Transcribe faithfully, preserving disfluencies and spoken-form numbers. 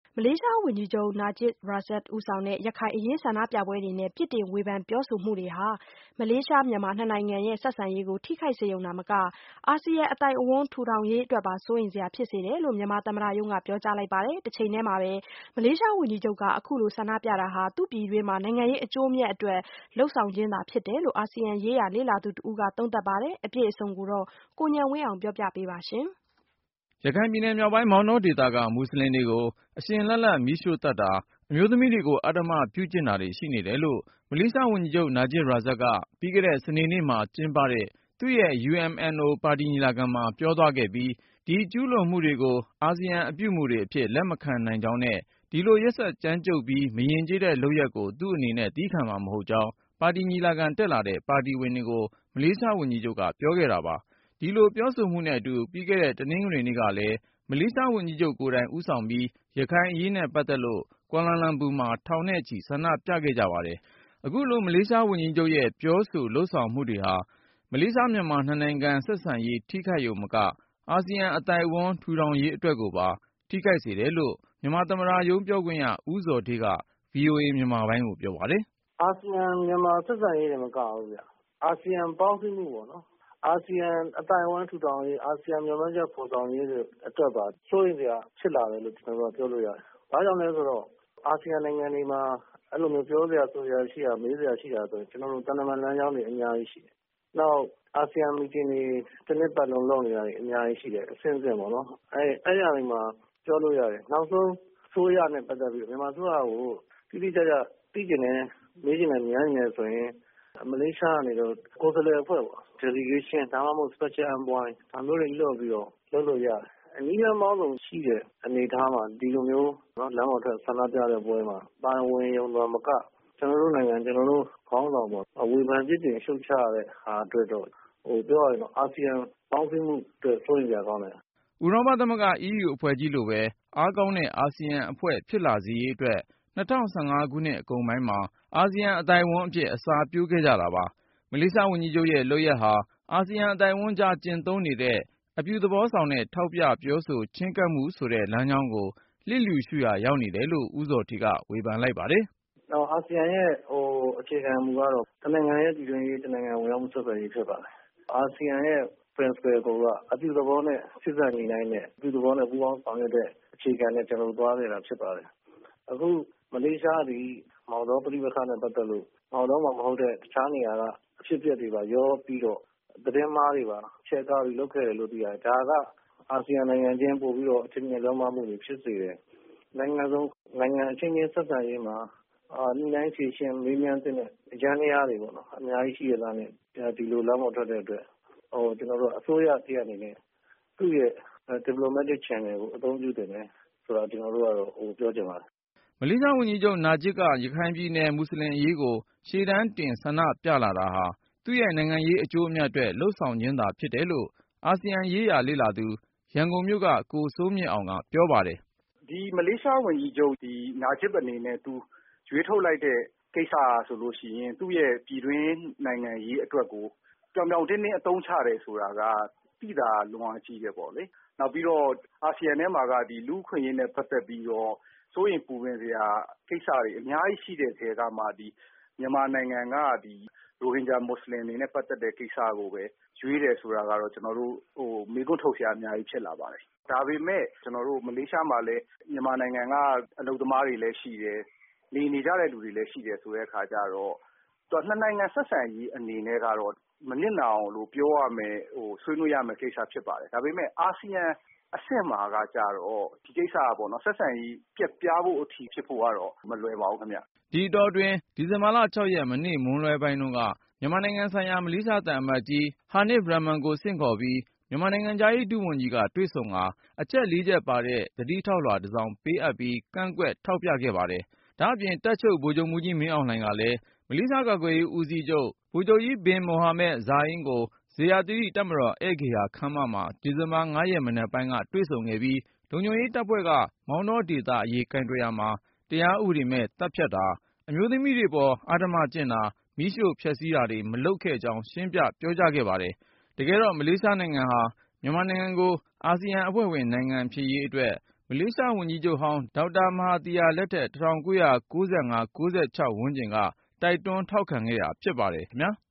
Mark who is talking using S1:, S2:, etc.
S1: မလေးရှားဝန်ကြီးချုပ် Najib Razak ဦးဆောင်တဲ့ ရခိုင်အရေးဆန္ဒပြပွဲတွေနဲ့ ပြစ်တင်ဝေဖန်ပြောဆိုမှုတွေဟာ မလေးရှား-မြန်မာနှစ်နိုင်ငံရဲ့ဆက်ဆံရေးကို ထိခိုက်စေရုံသာမက အာဆီယံအသိုက်အဝန်းထူထောင်ရေးအတွက်ပါ စိုးရိမ်စရာဖြစ်စေတယ်လို့ မြန်မာသမ္မတရုံးက ပြောကြားလိုက်ပါတယ်။ တချိန်တည်းမှာပဲ မလေးရှားဝန်ကြီးချုပ်က အခုလိုဆန္ဒပြတာဟာ သူ့ပြည်တွင်းနိုင်ငံရေးအကျိုးအမြတ်အတွက် လုပ်ဆောင်ခြင်းသာဖြစ်တယ်လို့ အာဆီယံရေးရာလေ့လာသူတဦးက သုံးသပ်ပါတယ်။ အပြည့်အစုံကိုတော့ ကိုဉာဏ်ဝင်းအောင်က ပြောပြပေးမှာပါ။
S2: ရခိုင်ပြည်နယ်မြောက်ပိုင်း မောင်တောဒေသက မွတ်ဆလင်တွေကို အရှင်လတ်လတ် မီးရှို့သတ်တာ၊ အမျိုးသမီးတွေကို အဓမ္မပြုကျင့်တာတွေ ရှိနေတယ်လို့ မလေးရှားဝန်ကြီးချုပ် Najib Razak က ပြီးခဲ့တဲ့ စနေနေ့မှာကျင်းပတဲ့ သူ့ရဲ့ ယူအမ်အန်အို ပါတီညီလာခံမှာ ပြောသွားခဲ့ပြီး ဒီကျူးလွန်မှုတွေကို အာဆီယံအပြုအမူတွေအဖြစ် လက်မခံနိုင်ကြောင်းနဲ့ ဒီလိုရက်စက်ကြမ်းကြုတ်ပြီး မယဉ်ကျေးတဲ့လုပ်ရပ်ကို သူ့အနေနဲ့ သည်းခံမှာမဟုတ်ကြောင်း ပါတီညီလာခံတက်လာတဲ့ ပါတီဝင်တွေကို မလေးရှားဝန်ကြီးချုပ်က ပြောခဲ့တာပါ။ ဒီလိုပြောဆိုမှုနဲ့အတူ ပြီးခဲ့တဲ့ တနင်္ဂနွေနေ့ကလည်း မလေးရှားဝန်ကြီးချုပ်ကိုယ်တိုင် ဦးဆောင်ပြီး ရခိုင်အရေးနဲ့ပတ်သက်လို့ ကွာလာလမ်ပူမှာ ထောင်နဲ့ချီ ဆန္ဒပြခဲ့ကြပါတယ်။ အခုလို မလေးရှားဝန်ကြီးချုပ်ရဲ့ ပြောဆိုလုပ်ဆောင်မှုတွေဟာ မလေးရှား-မြန်မာနှစ်နိုင်ငံဆက်ဆံရေး ထိခိုက်ရုံမက အာဆီယံအသိုက်အဝန်းထူထောင်ရေးအတွက်ကိုပါ ထိခိုက်စေတယ်လို့ မြန်မာသမ္မတရုံးပြောခွင့်ရ ဦးဇော်ဌေးက ဗွီအိုအေမြန်မာပိုင်းကိုပြောပါတယ်
S3: ။ “အာဆီယံမြန်မာဆက်ဆံရေးတင်မကဘူးဗျ။ အာဆီယံပေါင်းစည်းမှုပေါ့နော်။ အာဆီယံအသိုက်အဝန်းထူထောင်ရေး၊ အာဆီယံမျှော်မှန်းချက်ဖော်ဆောင်ရေးတွေအတွက်ပါ စိုးရိမ်စရာဖြစ်လာတယ်လို့ ကျနော်တို့ကပြောလို့ရတယ်။ ဘာကြောင့်လဲဆိုတော့ အာဆီယံနိုင်ငံတွေမှာ အဲလိုမျိုးပြောစရာဆိုစရာရှိတာ မေးစရာရှိတာဆိုရင် ကျနော်တို့သံတမန်လမ်းကြောင်းတွေအများကြီးရှိတယ်။ နောက် အာဆီယံမီတင်တွေ တနှစ်ပတ်လုံးလုပ်နေတာတွေအများကြီးရှိတယ်။ အဆင့်ဆင့်ပေါ့နော်။ အဲဒါတွေမှာပြောလို့ရတယ်။ နောက်ဆုံးအစိုးရနဲ့ပတ်သက်ပြီး မြန်မာအစိုးရကို တိတိကျကျသိချင်တယ်၊ မေးချင်တယ် မြန်းချင်တယ်ဆိုရင် မလေးရှားကနေပြီးတော့ ကိုယ်စားလှယ်အဖွဲ့ပေါ့ Delegation ဒါမှမဟုတ် Special Envoy ဒါမျိုးတွေလွှတ်ပြီးတော့ လုပ်လို့ရတယ်။ နည်းလမ်းပေါင်းစုံရှိတဲ့အနေအထားမှာ ဒီလိုမျိုးလမ်းပေါ်ထွက်ဆန္ဒပြတဲ့ပွဲမှာ ပါဝင်ရုံသာမက ကျနော်တို့နိုင်ငံ ကျနော်တို့ခေါင်းဆောင်ပေါ့ ဝေဖန်ပြစ်တင်ရှုတ်ချရတဲ့ဟာအတွက်တော့ ပြောရရင်တော့ အာဆီယံပေါင်းစည်းမှုအတွက် စိုးရိမ်စရာကောင်းတယ်။
S2: ” ဥရောပသမဂ္ဂ အီးယူအဖွဲ့ကြီးလိုပဲ အားကောင်းတဲ့ အာဆီယံအဖွဲ့ဖြစ်လာစေရေးအတွက် ၂၀၁၅ ခုနှစ်အကုန်ပိုင်းမှာ အာဆီယံအသိုက်အဝန်းအဖြစ် အစာပျိုးခဲ့ကြတာပါ။ မလေးရှားဝန်ကြီးချုပ်ရဲ့လုပ်ရပ်ဟာ အာဆီယံအသိုက်အဝန်းကြား ကျင့်သုံးနေတဲ့ အပြုသဘောဆောင်တဲ့ ထောက်ပြပြောဆိုချဉ်းကပ်မှုဆိုတဲ့ လမ်းကြောင်းကို လျစ်လျူရှုရာရောက်နေတယ်လို့ ဦးဇော်ဌေးက ဝေဖန်လိုက်ပါတယ်
S3: ။ “အာဆီယံရဲ့အခြေခံမူကတော့ တနိုင်ငံရဲ့ပြည်တွင်းရေး တနိုင်ငံဝင်ရောက်မှုဆက်သွယ်ရေးဖြစ်ပါတယ်။ အာဆီယံရဲ့ Principle ကိုက အပြုသဘောနဲ့စေ့စပ်ညှိနှိုင်းတဲ့ အပြုသဘောနဲ့ပူးပေါင်းဆောင်ရွက်တဲ့အခြေခံနဲ့ ကျနော်တို့သွားခဲ့တာဖြစ်ပါတယ်။ အခုမလေးရှားသည် မောင်တောပဋိပက္ခနဲ့ပတ်သက်လို့ မောင်တောမှမဟုတ်တဲ့ တခြားနေရာကအဖြစ်အပျက်တွေပါရောပြီးတော့ သတင်းမှားတွေပါချဲ့ကားပြီးလုပ်ခဲ့တယ်လို့သိရတယ်။ ဒါက အာဆီယံနိုင်ငံချင်းပိုပြီးတော့ အထင်မြင်လွဲမှားမှုတွေဖြစ်စေတယ်။ နိုင်ငံစုံနိုင်ငံအချင်းချင်းဆက်ဆံရေးမှာ ညှိနှိုင်းဖြေရှင်းမေးမြန်းသင့်တဲ့ယန္တရားတွေပေါ့နော် အများကြီးရှိရဲ့သားနဲ့ ဒီလိုလမ်းပေါ်ထွက်တဲ့အတွက် ကျနော်တို့အစိုးရတရပ်အနေနဲ့ သူ့ရဲ့ Diplomatic Channel ကိုအသုံးပြုသင့်တယ်ဆိုတာ ကျနော်တို့ကတော့ပြောချင်ပါတယ်။
S2: ” မလေးရှားဝန်ကြီးချုပ် နာဂျစ်က ရခိုင်ပြည်နယ်မွတ်ဆလင်အရေးကို ရှေ့တန်းတင်ဆန္ဒပြလာတာဟာ သူ့ရဲ့နိုင်ငံရေးအကျိုးအမြတ်အတွက် လုပ်ဆောင်ခြင်းသာဖြစ်တယ်လို့ အာဆီယံရေးရာလေ့လာသူ ရန်ကုန်မြို့က ကိုစိုးမြင့်အောင်က ပြောပါတယ်
S4: ။ “ဒီမလေးရှားဝန်ကြီးချုပ် နာဂျစ်အနေနဲ့ သူရွေးထုတ်လိုက်တဲ့ကိစ္စဆိုလို့ရှိရင် သူ့ရဲ့ပြည်တွင်းနိုင်ငံရေးအတွက်ကို ပြောင်ပြောင်တင်းတင်းအသုံးချတယ်ဆိုတာက သိသာလွန်အားကြီးတယ်ပေါ့လေ။ နောက်ပြီးတော့ အာဆီယံထဲမှာက လူ့အခွင့်အရေးနဲ့ပတ်သက်ပြီးတော့ စိုးရိမ်ပူပန်စရာကိစ္စတွေအများကြီးရှိတဲ့ထဲကမှ မြန်မာနိုင်ငံက ရိုဟင်ဂျာမွတ်ဆလင်တွေနဲ့ပတ်သက်တဲ့ကိစ္စကိုပဲရွေးတယ်ဆိုတာကတော့ ကျနော်တို့မေးခွန်းထုတ်စရာအများကြီးဖြစ်လာပါတယ်။ ဒါပေမယ့် ကျနော်တို့မလေးရှားမှာလည်း မြန်မာနိုင်ငံကအလုပ်သမားတွေလည်းရှိတယ်။ နေနေကြတဲ့လူတွေလည်းရှိတယ်ဆိုတဲ့အခါကျတော့ နှစ်နိုင်ငံဆက်ဆံရေးအနေနဲ့ကတော့ မနစ်နာအောင်လို့ပြောရမယ် ဆွေးနွေးရမယ့်ကိစ္စဖြစ်ပါတယ်။ ဒါပေမယ့် အာဆီယံအဆင့်မှာကကျတော့ ဒီကိစ္စကပေါ့နော် ဆက်ဆံရေးပျက်ပြားဖို့အထိဖြစ်ဖို့ကတော့မလွယ်ပါဘူးခင်ဗျ။
S2: ” ဒီအတောအတွင်း ဒီဇင်ဘာလ ၆ ရက် မနေ့မွန်းလွဲပိုင်းတုန်းက မြန်မာနိုင်ငံဆိုင်ရာ မလေးရှားသံအမတ်ကြီး Hanif Rahman ကိုဆင့်ခေါ်ပြီး မြန်မာနိုင်ငံခြားရေး ဒုဝန်ကြီးက တွေ့ဆုံကာ အချက် လေးချက်ပါတဲ့ သတိထောက်လွှာတစောင်ပေးအပ်ပြီး ကန့်ကွက်ထောက်ပြခဲ့ပါတယ်။ ဒါ့အပြင် တပ်ချုပ်ဗိုလ်ချုပ်မှူးကြီးမင်းအောင်လှိုင်ကလည်း မလေးရှားကာကွယ်ရေးဦးစီးချုပ် ဗိုလ်ချုပ်ကြီး ဘင်မိုဟာမက် ဇာအင်းကို ဇေယျာသီရိတပ်မတော်ဧည့်ဂေဟာခန်းမမှာ ဒီဇင်ဘာ ၅ ရက်မနက်ပိုင်းက တွေ့ဆုံခဲ့ပြီး လုံခြုံရေးတပ်ဖွဲ့က မောင်တောဒေသအရေးကိုင်တွယ်ရာမှာ တရားဥပဒေမဲ့သတ်ဖြတ်တာ၊ အမျိုးသမီးတွေပေါ် အဓမ္မကျင့်တာ၊ မီးရှို့ဖျက်ဆီးတာတွေ မလုပ်ခဲ့ကြောင်း ရှင်းပြပြောကြားခဲ့ပါတယ်။ တကယ်တော့ မလေးရှားနိုင်ငံဟာ မြန်မာနိုင်ငံကို အာဆီယံအဖွဲ့ဝင်နိုင်ငံဖြစ်ရေးအတွက် မမလေးရှားဝန်ကြီးချုပ်ဟောင်းဒေါက်တာမဟာသီယာလက်ထက် ၁၉၉၅ ၉၆ ဝန်းကျင်ကတိုက်တွန်းထောက်ခံခဲ့တာဖြစ်ပါတယ်ခင်ဗျာ။